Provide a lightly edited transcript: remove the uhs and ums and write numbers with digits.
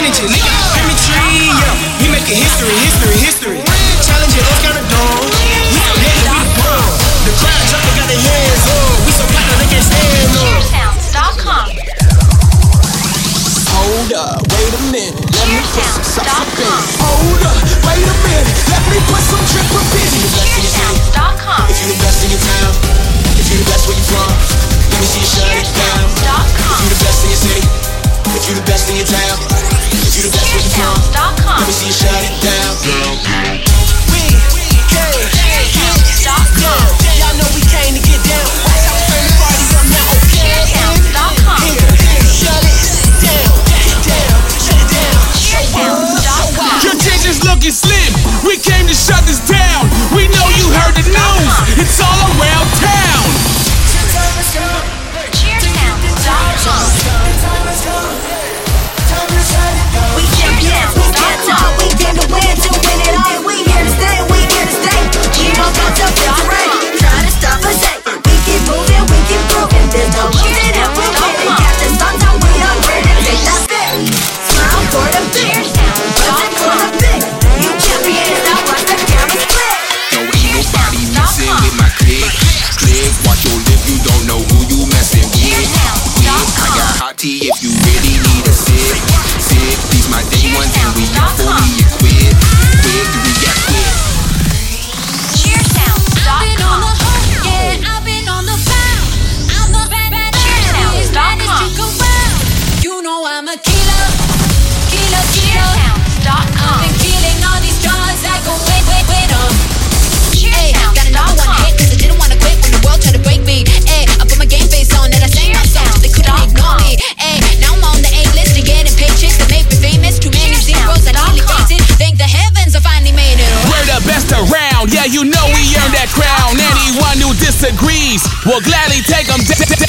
energy, nigga. Chemistry, yeah. We making history. Challenging all kind of doors. We so dead, we the world. The crowd jumping, got their hands up. We so popular, they can't stand up. Cheersounds.com. Hold up, wait a minute. Let me put some sauce in. Hold up, wait a minute. Let me put some triple in. Cheersounds.com. If you the best in your town, if you the best where you from, let me see you shut it down. If you the best in your city, if you the best in your town, if you the best where you from, let me see you shut it down. Y'all know we came to get down. Turn the party up now, okay? Cheersounds.com. Shut it down. Cheersounds.com. Your attention's looking slim. We came to shut this down. We know you heard the news. It's all around town. Cheersounds.com. We champions, we can't talk, we came to win, to win it all. We here to stay, we here to stay. We won't go till victory. Try to stop us, hey. We keep moving, we keep proving. There's no losing and we're winning. Got this on time, we upgrade and take that fit. Smile for the big, buzz it for the big. You champions, now watch the camera split. No, ain't nobody messing with my click. Watch your lip, you don't know who you messing with. I got hot tea if you really need a sip. These my day ones and we up fully equipped. We got quit. Cheersounds.com. I've been on the phone. I'm the Cheersounds.com. You know I'm a killer. Cheersounds.com. I've been killing all these drugs. I go wait up. Hey, got another one hit 'cause I didn't wanna quit when the world tried to break me. Hey, I put my game face on and I sang my songs. They couldn't ignore me. Hey, now I'm on the A-list and getting paychecks that make me famous. Too many zeros, I nearly faced it. Thank the heavens I finally made it. We're the best around. Yeah, you know we earned that crown. Anyone who disagrees will gladly take them down.